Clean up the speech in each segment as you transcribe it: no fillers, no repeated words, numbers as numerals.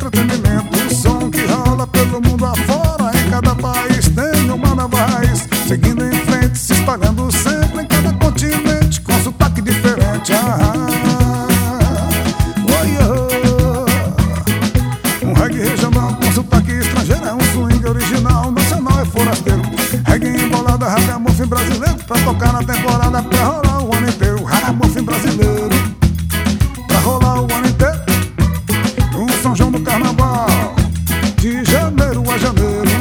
entretenimento. O som que rola pelo mundo afora, em cada país tem uma nova raiz, seguindo em frente, se espalhando sempre em cada continente, com sotaque diferente. Um reggae regional com sotaque estrangeiro, é um swing original, nacional é forasteiro. Reggae embolada, ragamuffin brasileiro, pra tocar na temporada, pra rolar o ano inteiro. Ragamuffin brasileiro, pra rolar o ano inteiro. Um São João do Carnaval, de janeiro a janeiro.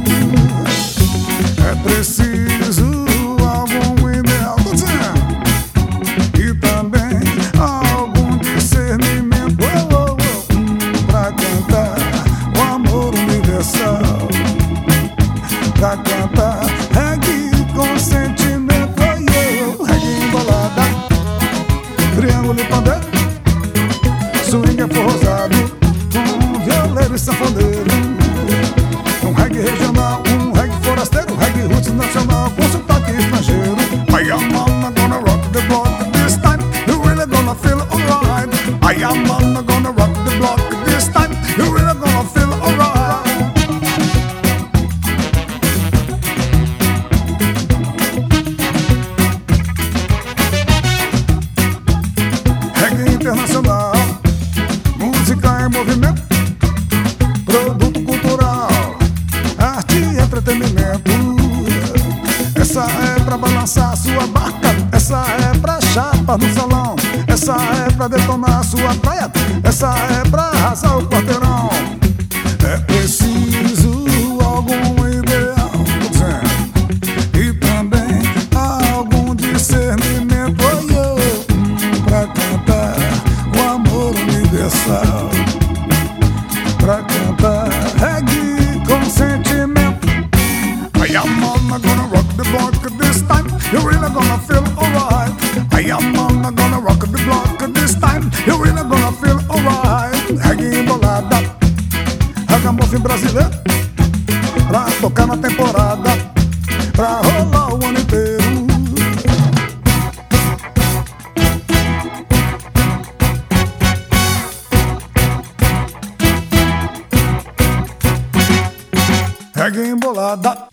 É preciso algum ideal, tô dizendo, e também algum discernimento, pra cantar o amor universal, pra cantar reggae com sentimento. Reggae embolada, triângulo e pandeiro, swing é forrosado, com violeiro e sanfoneiro. Um reggae regional, um reggae forasteiro, reggae roots nacional com sotaque estrangeiro. I am gonna rock the block this time, you really gonna feel alright. I am gonna rock the block this time, you really gonna feel alright. Reggae internacional, música em movimento, produto cultural, arte e entretenimento. Essa é pra balançar sua barca, essa é pra chapa no salão, essa é pra detonar sua praia, essa é pra arrasar o quarteirão. É preciso algum ideal, e também algum discernimento, pra cantar o amor universal, pra cantar reggae com sentimento. I am gonna rock the block this time, you really gonna feel alright. I am gonna rock the block this time, you really gonna feel alright. Reggae embolada, ragamuffin brasileiro, pra tocar na temporada, pra rolar o ano inteiro. Reggae embolada.